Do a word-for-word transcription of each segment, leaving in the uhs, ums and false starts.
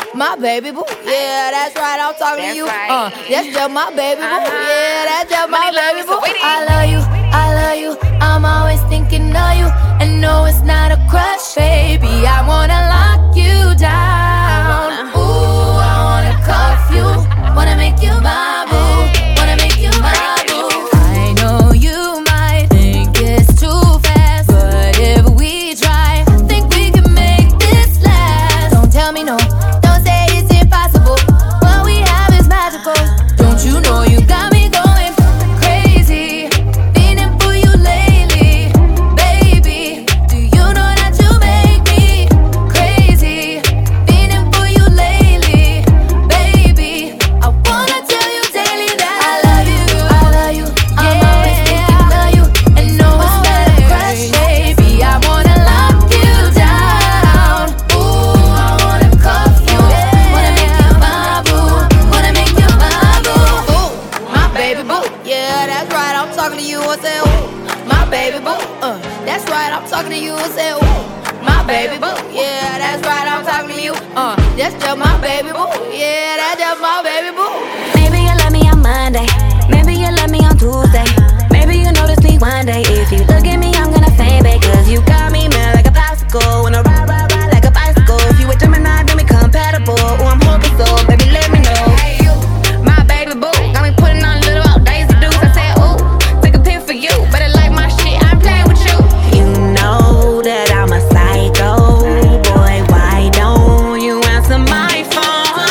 my baby boo. Yeah, that's right, I'm talking That's to you. right. Uh, that's just my baby boo. Uh-huh. Yeah, that's just my Money, love, baby so boo. wait it. I love you, I love you. I'm always thinking of you. And no, it's not a crush, baby. I wanna lock you down. Ooh, I wanna cuff you. Wanna make you my boo. Wanna make you my boo. I know you might think it's too fast, but if we try, I think we can make this last. Don't tell me no, don't say it's impossible. What we have is magical. Don't you know you got me going crazy, feeling for you lately, baby. Do you know that you make me crazy, feeling for you lately, baby? I wanna tell you daily that I love you, I love you. I'm always thinking of you, and no, it's not a crush, baby. I wanna lock you down. Ooh, I wanna cuff you. Wanna make you my boo. Wanna make you my boo. Ooh, my baby boo. Yeah, that's right. I'm talking to you. I say, ooh, my baby boo. Uh, that's right. I'm talking to you. I say, ooh, my baby boo. Yeah, that's right. I'm talking to you. Uh, that's just my baby boo. Yeah, that's just my baby boo. Maybe you love me on Monday, maybe you love me on Tuesday, maybe you notice me one day. If you look at me, I'm gonna fade back, cause you got me mad like a popsicle. Wanna ride, ride, ride like a bicycle. If you a Gemini, then we compatible. Ooh, I'm hoping so, baby, let me know. Hey, you, my baby boo, got me putting on little outdated dudes. I said, ooh, take a pic for you, better like my shit, I'm playing with you. You know that I'm a psycho, boy, why don't you answer my phone?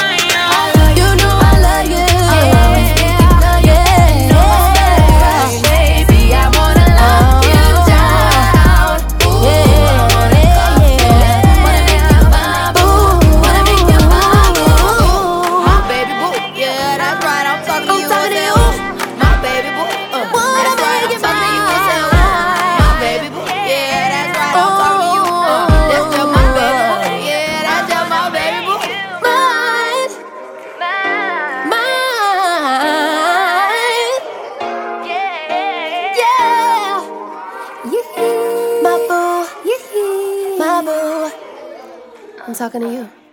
You know I love you. I'm always thinking of you. No, it's not a crush, baby. I wanna lock you down. Ooh, I wanna cuff you. Wanna make you my boo. Wanna make you my boo. My baby boo. Yeah, that's right. I'm talking to you. I say, ooh, my baby boo. Uh, that's right. I'm talking to you. I say, ooh, my baby boo. Yeah, that's right. I'm talking to you. Uh, that's just my baby boo. Yeah, that's just my baby boo. Mine. Mine. Yeah. Yeah. My boo. My boo. I'm talking to you.